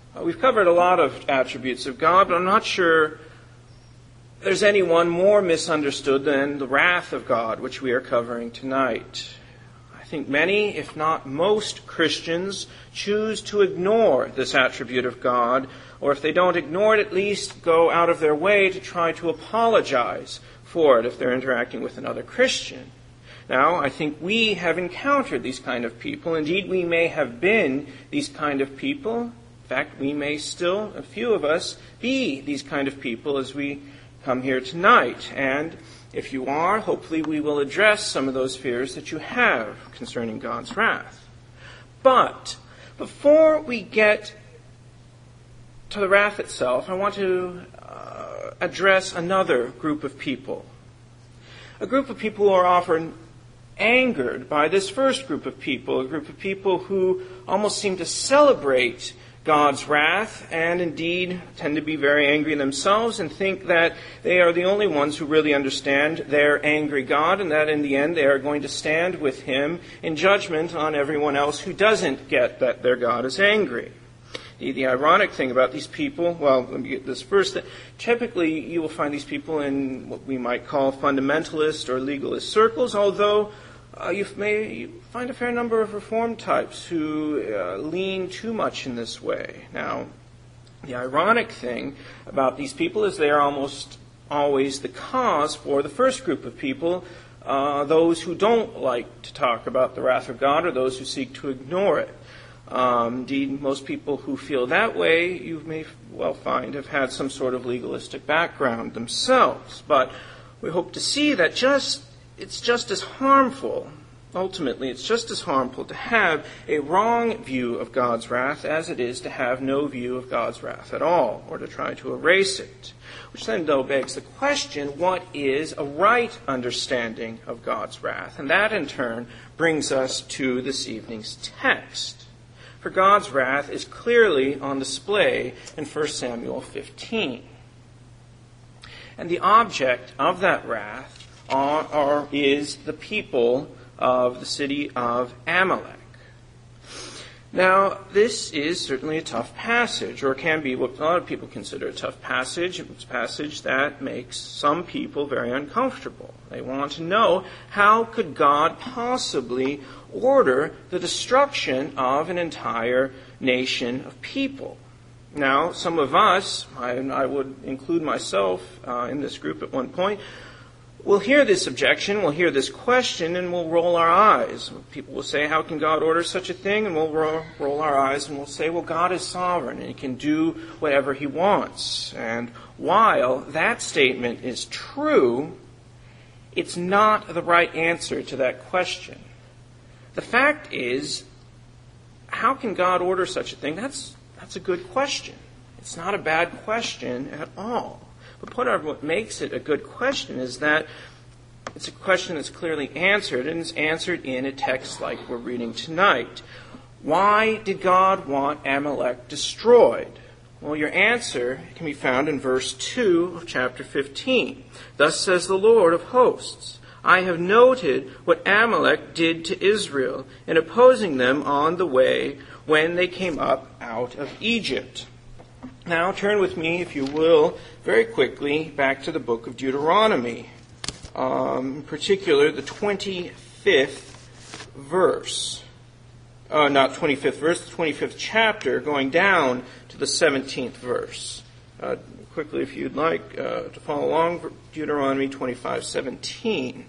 We've covered a lot of attributes of God, but I'm not sure there's any one more misunderstood than the wrath of God, which we are covering tonight. I think many, if not most, Christians choose to ignore this attribute of God, or if they don't ignore it, at least go out of their way to try to apologize for it if they're interacting with another Christian. Now, I think we have encountered these kind of people. Indeed, we may have been these kind of people. In fact, we may still, a few of us, be these kind of people as we come here tonight. And if you are, hopefully we will address some of those fears that you have concerning God's wrath. But before we get to the wrath itself, I want to address another group of people. A group of people who are often angered by this first group of people, a group of people who almost seem to celebrate God's wrath and indeed tend to be very angry themselves and think that they are the only ones who really understand their angry God and that in the end they are going to stand with Him in judgment on everyone else who doesn't get that their God is angry. The ironic thing about these people, well, let me get this first. Typically, you will find these people in what we might call fundamentalist or legalist circles, although you may find a fair number of Reformed types who lean too much in this way. Now, the ironic thing about these people is they are almost always the cause for the first group of people, those who don't like to talk about the wrath of God or those who seek to ignore it. Indeed, most people who feel that way, you may well find, have had some sort of legalistic background themselves. But we hope to see that it's just as harmful, ultimately, it's just as harmful to have a wrong view of God's wrath as it is to have no view of God's wrath at all, or to try to erase it. Which then, though, begs the question, what is a right understanding of God's wrath? And that, in turn, brings us to this evening's text. For God's wrath is clearly on display in 1 Samuel 15. And the object of that wrath is the people of the city of Amalek. Now, this is certainly a tough passage, or can be what a lot of people consider a tough passage. It's a passage that makes some people very uncomfortable. They want to know, how could God possibly order the destruction of an entire nation of people? Now, some of us, I would include myself in this group at one point, we'll hear this objection, we'll hear this question, and we'll roll our eyes. People will say, how can God order such a thing? And we'll roll our eyes and we'll say, well, God is sovereign and He can do whatever He wants. And while that statement is true, it's not the right answer to that question. The fact is, how can God order such a thing? That's a good question. It's not a bad question at all. But what makes it a good question is that it's a question that's clearly answered, and it's answered in a text like we're reading tonight. Why did God want Amalek destroyed? Well, your answer can be found in verse 2 of chapter 15. Thus says the Lord of hosts, I have noted what Amalek did to Israel in opposing them on the way when they came up out of Egypt. Now turn with me, if you will, very quickly back to the book of Deuteronomy, in particular the 25th verse. Not 25th verse, the 25th chapter, going down to the 17th verse. Quickly, if you'd like to follow along, Deuteronomy 25:17.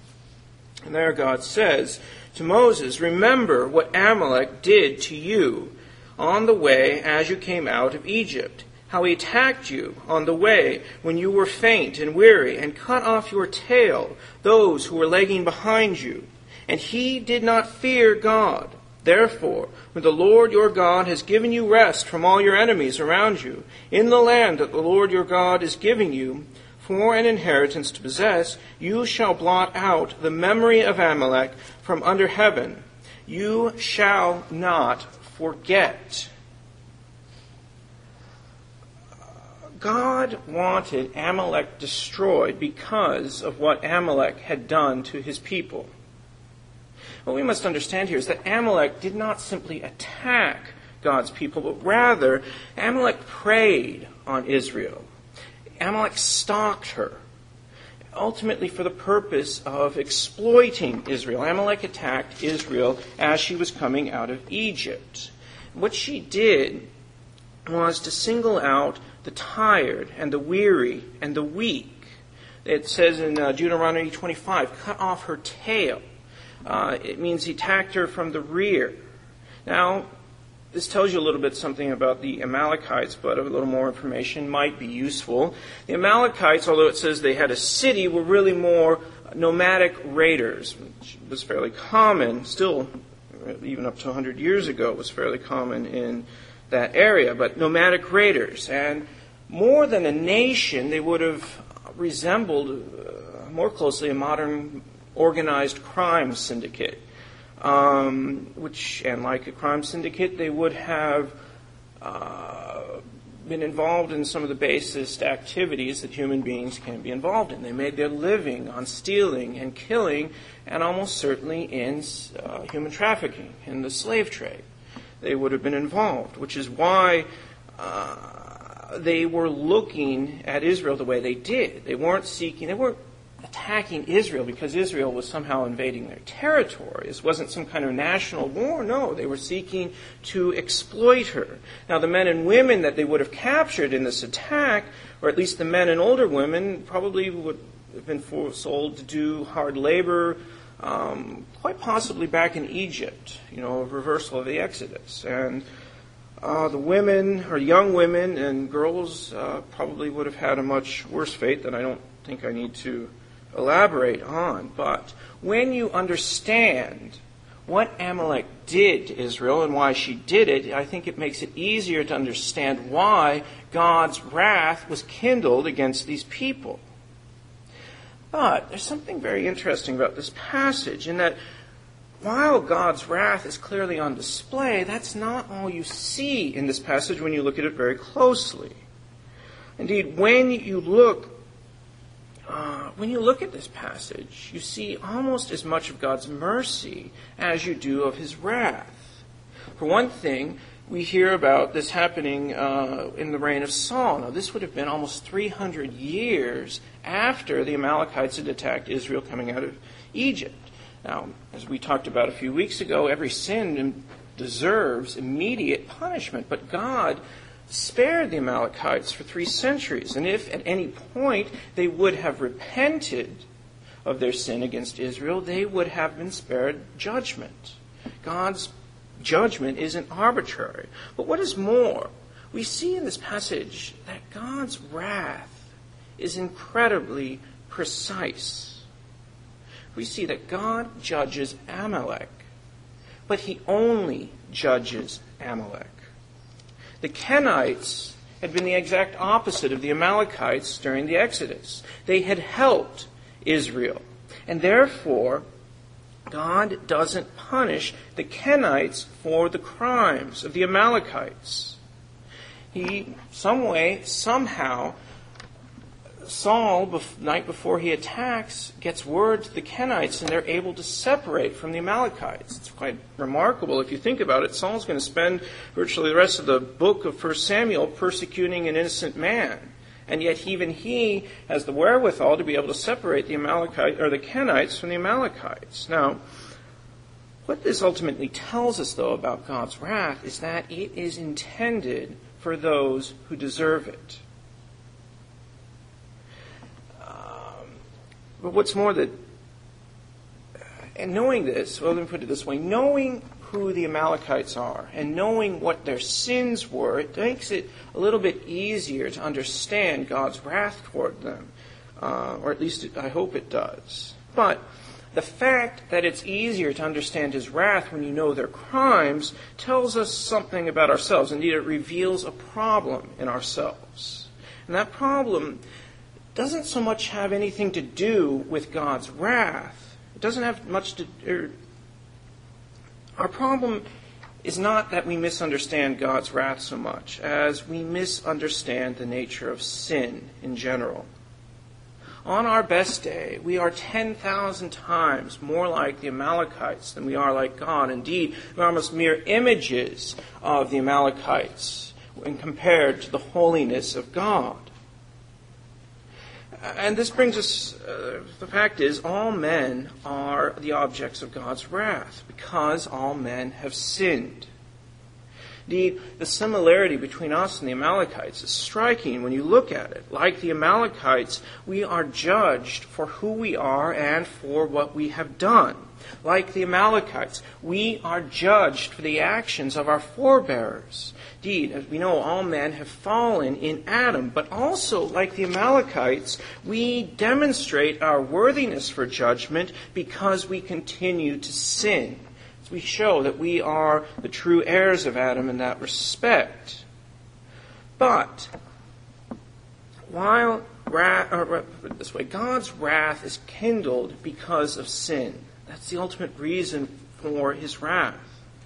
And there God says to Moses, remember what Amalek did to you on the way as you came out of Egypt, how he attacked you on the way when you were faint and weary, and cut off your tail, those who were lagging behind you. And he did not fear God. Therefore, when the Lord your God has given you rest from all your enemies around you, in the land that the Lord your God is giving you for an inheritance to possess, you shall blot out the memory of Amalek from under heaven. You shall not forget. God wanted Amalek destroyed because of what Amalek had done to his people. What we must understand here is that Amalek did not simply attack God's people, but rather Amalek preyed on Israel. Amalek stalked her, ultimately for the purpose of exploiting Israel. Amalek attacked Israel as she was coming out of Egypt. What she did was to single out the tired and the weary and the weak. It says in Deuteronomy 25, cut off her tail. It means he attacked her from the rear. Now, this tells you a little bit something about the Amalekites, but a little more information might be useful. The Amalekites, although it says they had a city, were really more nomadic raiders, which was fairly common, still, even up to 100 years ago, was fairly common in that area, but nomadic raiders. And more than a nation, they would have resembled more closely a modern organized crime syndicate. And like a crime syndicate, they would have been involved in some of the basest activities that human beings can be involved in. They made their living on stealing and killing, and almost certainly in human trafficking, in the slave trade. They would have been involved, which is why they were looking at Israel the way they did. They weren't attacking Israel because Israel was somehow invading their territory. This wasn't some kind of national war. No, they were seeking to exploit her. Now, the men and women that they would have captured in this attack, or at least the men and older women, probably would have been sold to do hard labor, quite possibly back in Egypt, a reversal of the Exodus. And the women, or young women and girls, probably would have had a much worse fate that I don't think I need to elaborate on. But when you understand what Amalek did to Israel and why she did it, I think it makes it easier to understand why God's wrath was kindled against these people. But there's something very interesting about this passage, in that while God's wrath is clearly on display, that's not all you see in this passage when you look at it very closely. Indeed, when you look at this passage, you see almost as much of God's mercy as you do of his wrath. For one thing, we hear about this happening in the reign of Saul. Now, this would have been almost 300 years after the Amalekites had attacked Israel coming out of Egypt. Now, as we talked about a few weeks ago, every sin deserves immediate punishment, but God spared the Amalekites for 3 centuries. And if at any point they would have repented of their sin against Israel, they would have been spared judgment. God's judgment isn't arbitrary. But what is more, we see in this passage that God's wrath is incredibly precise. We see that God judges Amalek, but he only judges Amalek. The Kenites had been the exact opposite of the Amalekites during the Exodus. They had helped Israel, and therefore God doesn't punish the Kenites for the crimes of the Amalekites. Somehow, Saul, the night before he attacks, gets word to the Kenites, and they're able to separate from the Amalekites. It's quite remarkable if you think about it. Saul's going to spend virtually the rest of the book of 1 Samuel persecuting an innocent man. And yet even he has the wherewithal to be able to separate the Kenites from the Amalekites. Now, what this ultimately tells us, though, about God's wrath is that it is intended for those who deserve it. But what's more, and knowing this, well, let me put it this way, knowing who the Amalekites are and knowing what their sins were, it makes it a little bit easier to understand God's wrath toward them, or at least I hope it does. But the fact that it's easier to understand his wrath when you know their crimes tells us something about ourselves. Indeed, it reveals a problem in ourselves. And that problem doesn't so much have anything to do with God's wrath. It doesn't have much to... Our problem is not that we misunderstand God's wrath so much as we misunderstand the nature of sin in general. On our best day, we are 10,000 times more like the Amalekites than we are like God. Indeed, we are almost mere images of the Amalekites when compared to the holiness of God. And this brings us, the fact is, all men are the objects of God's wrath because all men have sinned. Indeed, the similarity between us and the Amalekites is striking when you look at it. Like the Amalekites, we are judged for who we are and for what we have done. Like the Amalekites, we are judged for the actions of our forebears. Indeed, as we know, all men have fallen in Adam, but also, like the Amalekites, we demonstrate our worthiness for judgment because we continue to sin. We show that we are the true heirs of Adam in that respect. But while God's wrath is kindled because of sin. That's the ultimate reason for his wrath.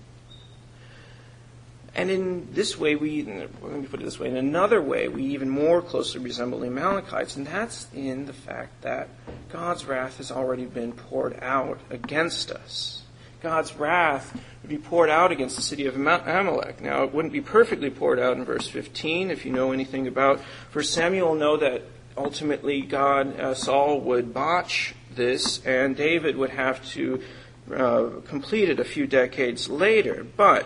And in this way, let me put it this way, in another way, we even more closely resemble the Amalekites, and that's in the fact that God's wrath has already been poured out against us. God's wrath would be poured out against the city of Amalek. Now, it wouldn't be perfectly poured out in verse 15. If you know anything about 1 Samuel, know that ultimately Saul would botch this, and David would have to complete it a few decades later. But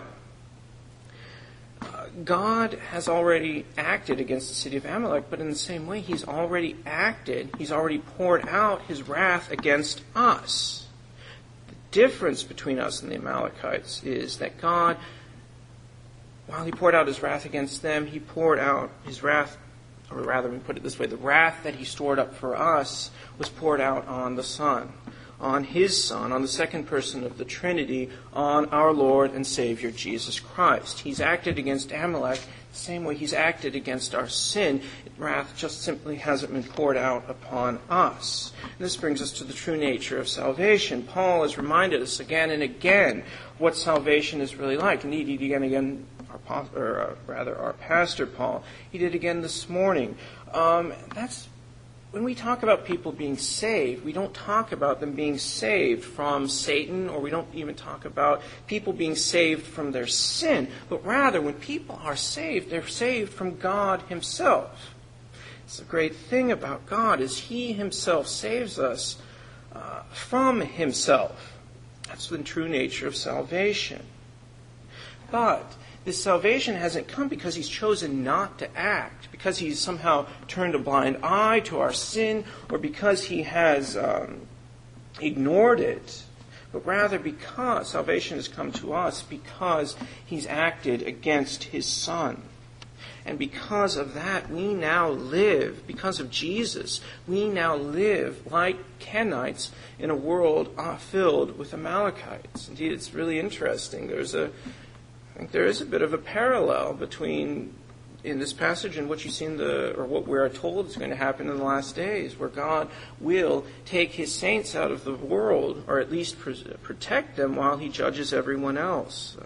God has already acted against the city of Amalek, but in the same way, he's already poured out his wrath against us. Difference between us and the Amalekites is that God, while he poured out his wrath against them, he poured out his wrath, or rather, let me put it this way, the wrath that he stored up for us was poured out on the Son, on his Son, on the second person of the Trinity, on our Lord and Savior Jesus Christ. He's acted against Amalek the same way he's acted against our sin. Wrath just simply hasn't been poured out upon us. And this brings us to the true nature of salvation. Paul has reminded us again and again what salvation is really like. Indeed, he did again, our pastor Paul, he did again this morning. That's when we talk about people being saved, we don't talk about them being saved from Satan, or we don't even talk about people being saved from their sin, but rather when people are saved, they're saved from God himself. It's the great thing about God is he himself saves us from himself. That's the true nature of salvation. But this salvation hasn't come because he's chosen not to act, because he's somehow turned a blind eye to our sin, or because he has ignored it, but rather because salvation has come to us because he's acted against his Son. And because of that, we now live, because of Jesus, we now live like Kenites in a world filled with Amalekites. Indeed, it's really interesting. I think there is a bit of a parallel between in this passage and what you see or what we are told is going to happen in the last days, where God will take his saints out of the world, or at least protect them while he judges everyone else.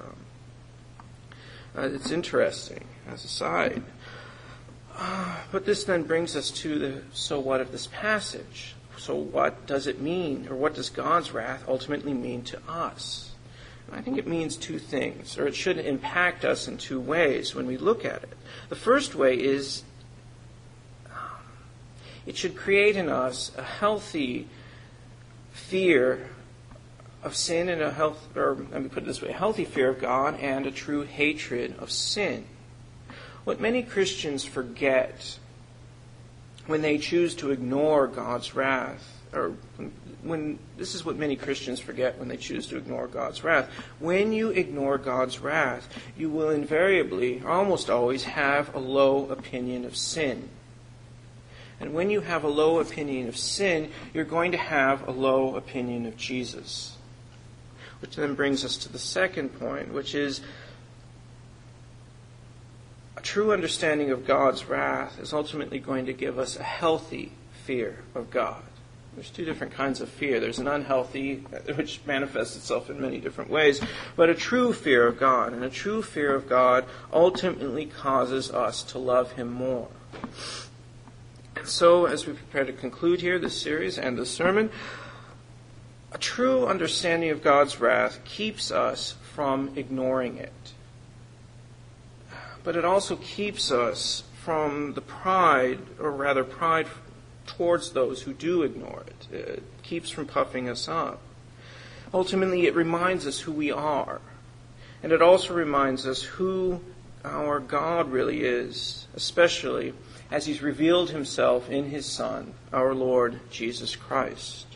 It's interesting as a side. But this then brings us to the so what of this passage. So what does it mean, or what does God's wrath ultimately mean to us? I think it means two things, or it should impact us in two ways when we look at it. The first way is it should create in us a healthy fear of sin and a healthy fear of God and a true hatred of sin. What many Christians forget when they choose to ignore God's wrath, this is what many Christians forget when they choose to ignore God's wrath. When you ignore God's wrath, you will invariably, or almost always, have a low opinion of sin. And when you have a low opinion of sin, you're going to have a low opinion of Jesus. Which then brings us to the second point, which is a true understanding of God's wrath is ultimately going to give us a healthy fear of God. There's two different kinds of fear. There's an unhealthy, which manifests itself in many different ways, but a true fear of God. And a true fear of God ultimately causes us to love him more. And So, as we prepare to conclude here this series and this sermon, a true understanding of God's wrath keeps us from ignoring it. But it also keeps us from the pride towards those who do ignore it. It keeps from puffing us up. Ultimately, it reminds us who we are. And it also reminds us who our God really is, especially as He's revealed Himself in His Son, our Lord Jesus Christ.